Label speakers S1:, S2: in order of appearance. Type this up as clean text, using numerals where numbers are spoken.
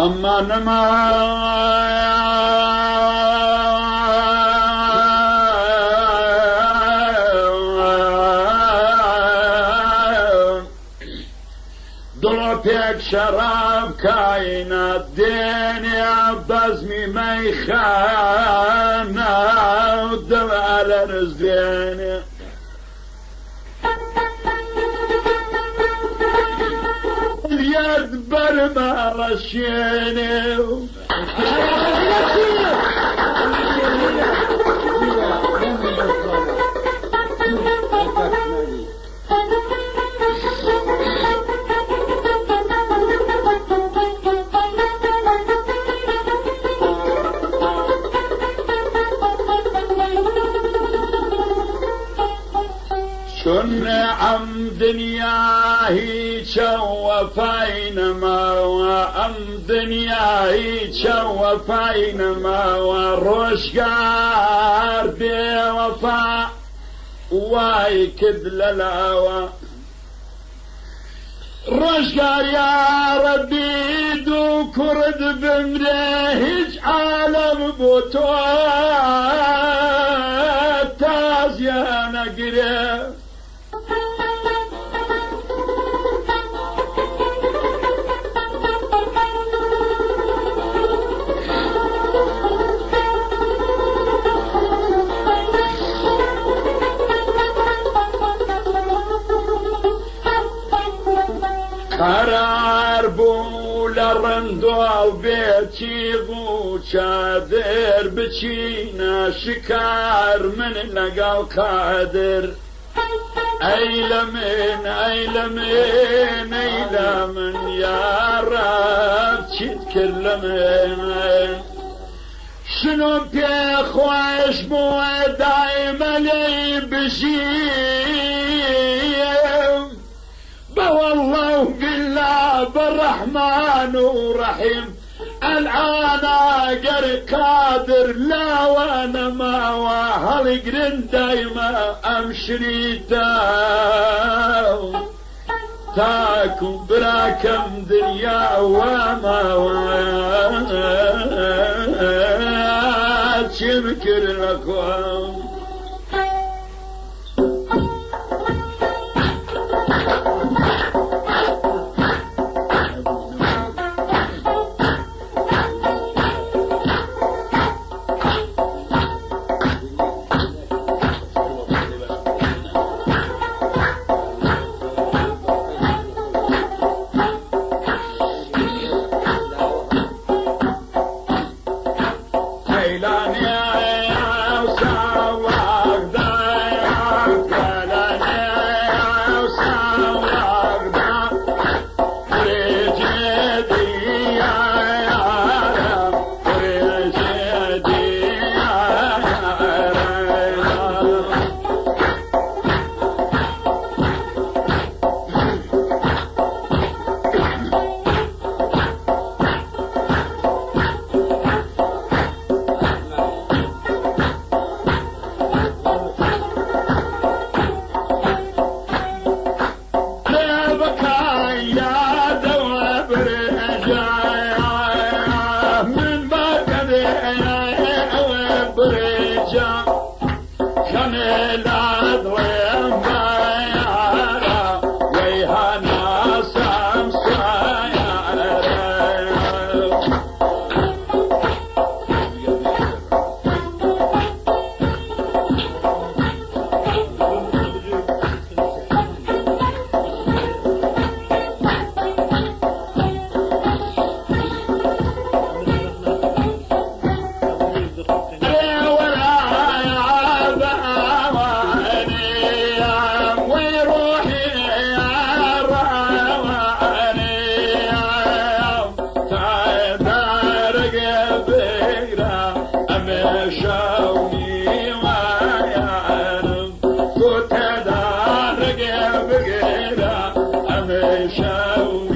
S1: أما نما دلو بيك شراب كاينات ديني بزمي ميخانا ودو على رزقيني اليد برما رشيني شن عم دنياهي شوفاينما وأم دنياهي شوفاينما وروشقار بوفا واي كدل الهوى روشقار يا ربي دو كرد بمريهج عالم بوتوات تازيانا قريب قرار بولا رندو بيتي بو شادر بچينا شكار من لقاو قادر ايلمن ايلمن ايلمن يا رب تذكر لمن شنو بيخوش مو دايما لي بشيم والله بالله بالرحمن ورحيم الآن قادر لا وانا ما وهالقرن دايما امشري تاكو براكم دنيا وما تشمكر لكم show.